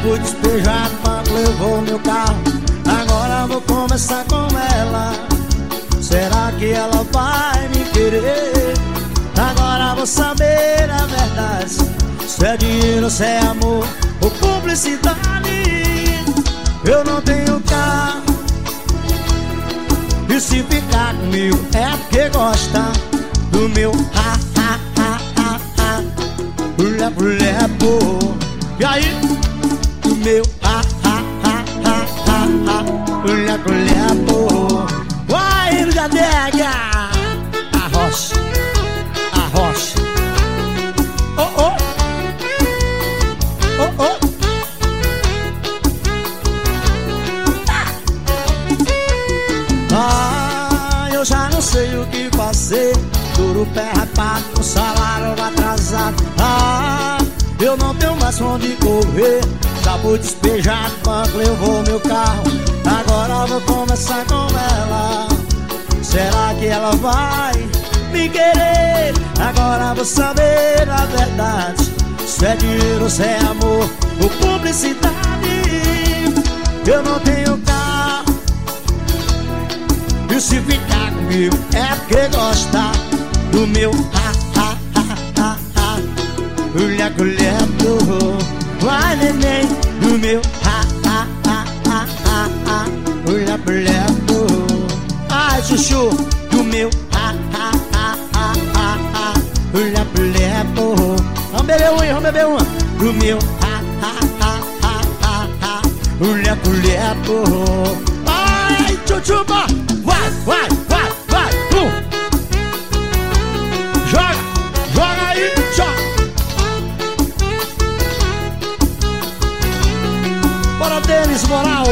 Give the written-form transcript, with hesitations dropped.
fui despejado quando levou meu carro. Agora vou conversar com ela. Será que ela vai me querer? Agora vou saber a verdade. Se é dinheiro, se é amor ou publicidade. Eu não tenho carro, e se ficar comigo é porque gosta do meu ha-ha-ha-ha-ha, lepo-lepo. E aí? Do meu ha-ha-ha-ha-ha, lepo-lepo. Vai, Ilgadega! Arrocha, arrocha. Oh, oh, oh, oh. Eu já não sei o que fazer. Duro pé rapado, com salário atrasado. Eu não tenho mais onde correr. Já fui despejado, o banco levou meu carro. Agora vou conversar com ela. Será que ela vai me querer? Agora vou saber a verdade. Se é dinheiro, se é amor ou publicidade. Eu não tenho carro, e se ficar comigo é porque gosta do meu ha-ha-ha-ha, leco-leco. Vai, neném, do meu ha-ha-ha-ha-ha, leco-leco. Ai, chuchu, do meu ha-ha-ha-ha-ha, leco-leco. Vamos beber uma, vamos beber uma. Do meu ha-ha-ha-ha-ha, leco-leco. Ai, chuchuba. Vai, vai, vai, vai, joga, joga aí, joga. Bora, Denis Moral.